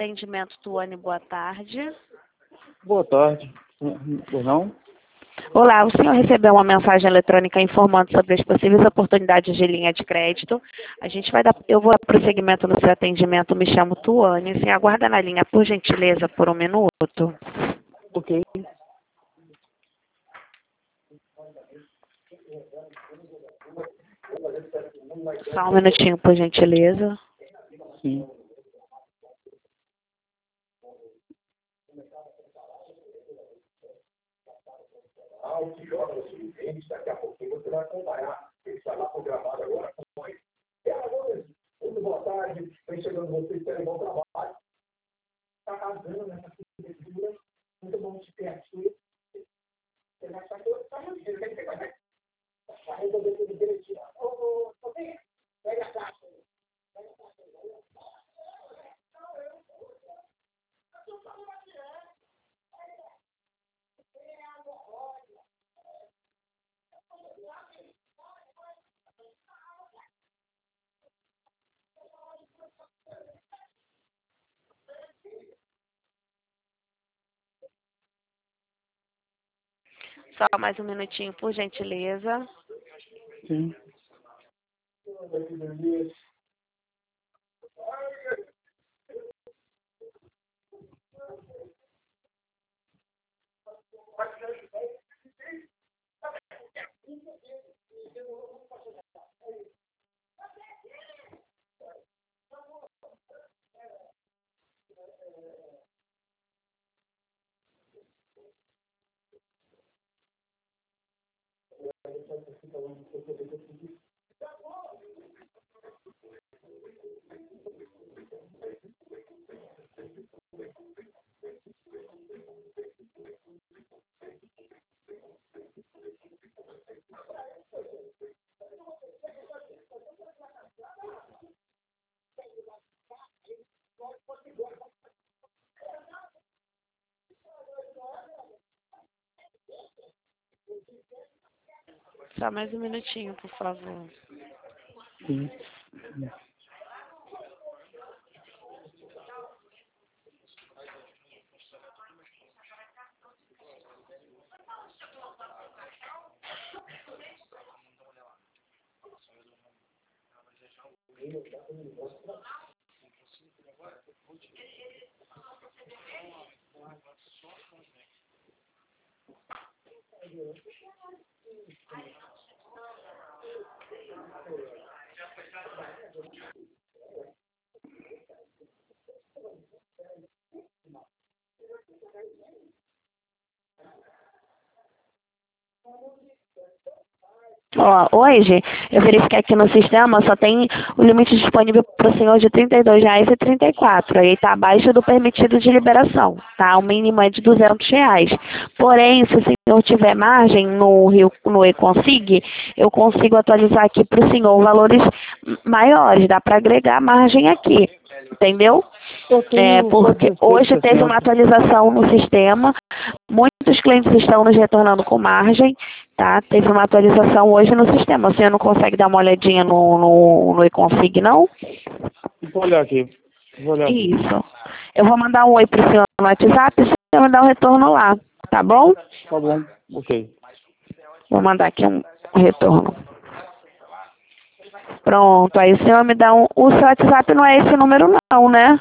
atendimento, Tuane, boa tarde. Boa tarde. Pois não? Olá, o senhor recebeu uma mensagem eletrônica informando sobre as possíveis oportunidades de linha de crédito. Eu vou dar prosseguimento no seu atendimento, me chamo Tuane. Você aguarda na linha, por gentileza, por um minuto. Ok. Só um minutinho, por gentileza. Sim. Daqui a pouquinho você vai acompanhar. Ele está lá programado agora com ele. Muito boa tarde. Vem chegando vocês, terem bom trabalho. Está casando nessa cultura. Muito bom te ter aqui. Você vai estar aqui. Vai resolver tudo direitinho. Ô, pega a caixa. Só mais um minutinho, por gentileza. Sim. Só mais um minutinho, por favor. Sim. Ó, hoje, eu verifiquei aqui no sistema, só tem o limite disponível para o senhor de R$ 32,34. Aí está abaixo do permitido de liberação, tá? O mínimo é de R$ 200. Porém, se o senhor tiver margem no eConsig, eu consigo atualizar aqui para o senhor valores maiores. Dá para agregar margem aqui, entendeu? Porque hoje teve uma atualização no sistema, muitos clientes estão nos retornando com margem, tá? Teve uma atualização hoje no sistema. O senhor não consegue dar uma olhadinha no eConsig, não? Vou olhar aqui. Isso. Eu vou mandar um oi pro senhor no WhatsApp e o senhor me dá um retorno lá, tá bom? Tá bom. Ok. Vou mandar aqui um retorno. Pronto, aí o senhor me dá o seu WhatsApp não é esse número não, né?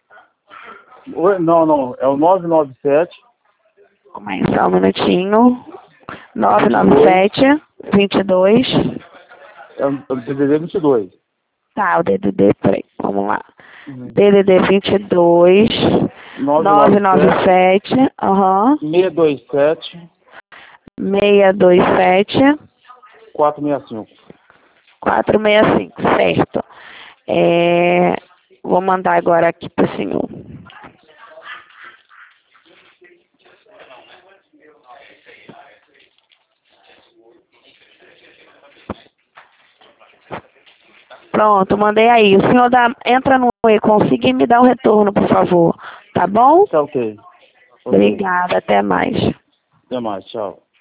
Não. É o 997. Calma aí, só um minutinho. 997 22. É o DDD 22. Tá, o DDD, peraí, vamos lá. Uhum. DDD 22 997 627 627 465. 465, certo. Vou mandar agora aqui pro senhor. Pronto, mandei aí. O senhor entra no eConsig e me dá um retorno, por favor. Tá bom? Tá ok. Obrigada, até mais. Até mais. Tchau.